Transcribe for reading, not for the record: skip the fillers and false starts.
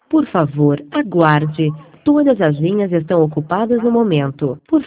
Por favor, aguarde. Todas as linhas estão ocupadas no momento. Por